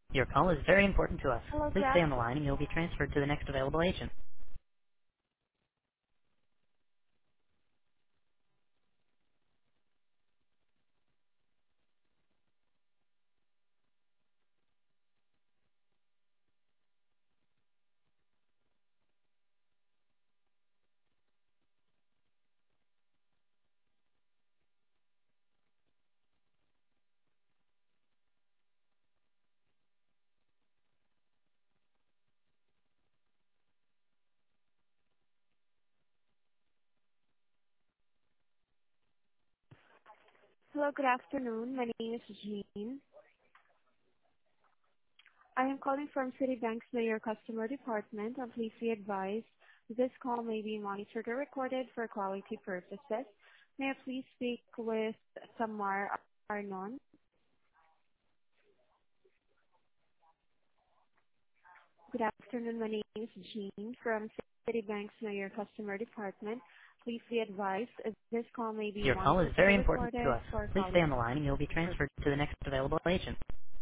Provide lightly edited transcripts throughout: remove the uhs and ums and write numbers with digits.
Your call is very important to us. Hello, Please stay on the line and you'll be transferred to the next available agent. hello, good afternoon. My name is Jean. I am calling from Citibank's Mayor Customer Department, and please be advised this call may be monitored or recorded for quality purposes. May I please speak with Samar Arnon? Good afternoon. My name is Jean from Citibank's Mayor Customer Department. Please be advised this call may be Your call is monitored or very important to recorded us. for Please stay quality on the line and you'll be transferred to the next available agent.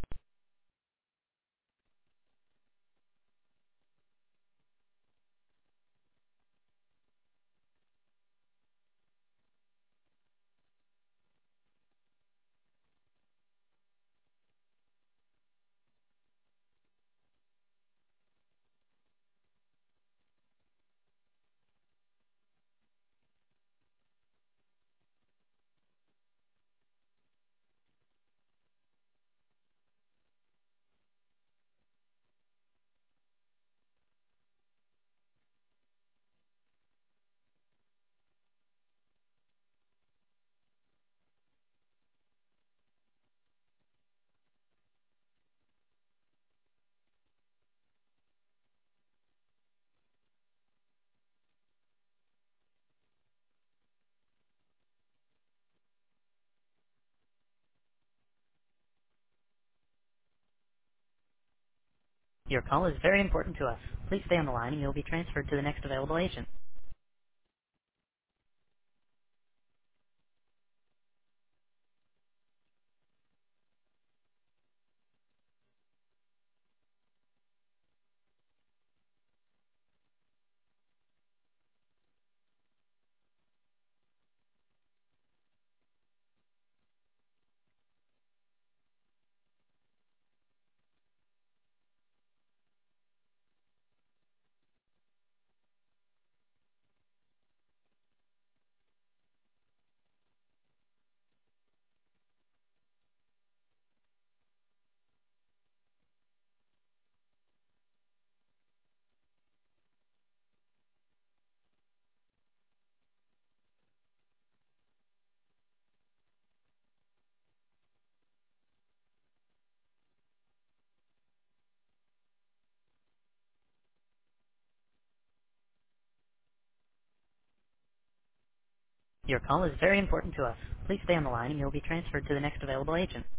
Your call is very important to us. Please stay on the line and you'll be transferred to the next available agent. Your call is very important to us. Please stay on the line and you'll be transferred to the next available agent.